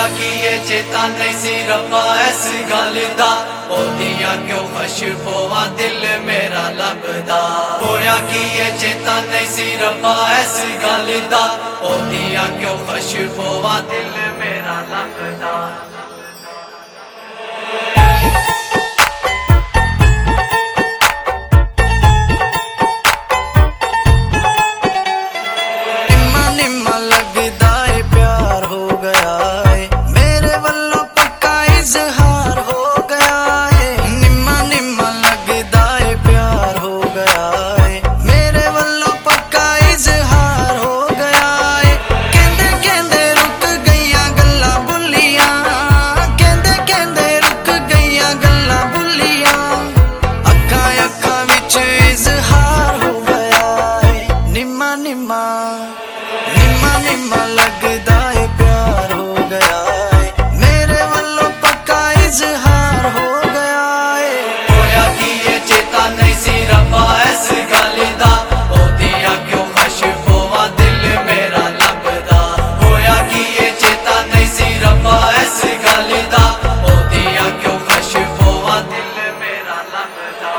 की ये चेता नहीं सी रब्बा इस गल दा, ओदियां क्यों खुशबुआं दिल मेरा लभदा। होया की ये चेता नहीं सी रब्बा इस गल दा, ओदियां क्यों खुशबुआं दिल मेरा लभदा। निम्मा निम्मा लगदा है प्यार हो गया है, मेरे वल्लों पक्का इजहार हो गया है। होया की ये चेता नहीं सी रब्बा इस गल दा, ओदियां क्यों खुशबुआं दिल मेरा लभदा। होया की ये चेता नहीं सी रब्बा इस गल दा, ओदियां क्यों खुशबुआं दिल मेरा लभदा।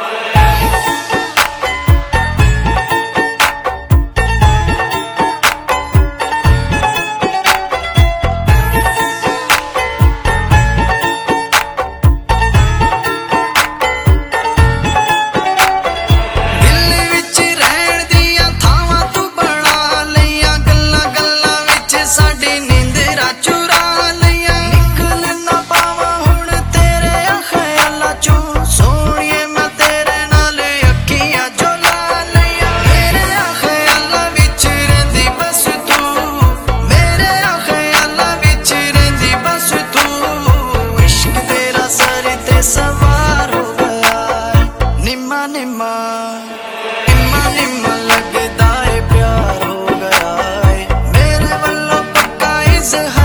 सवार हो गया निम्मा निम्मा निम्मा निम्मा लगदा है प्यार हो गया है, मेरे वल्लों पक्का इजहार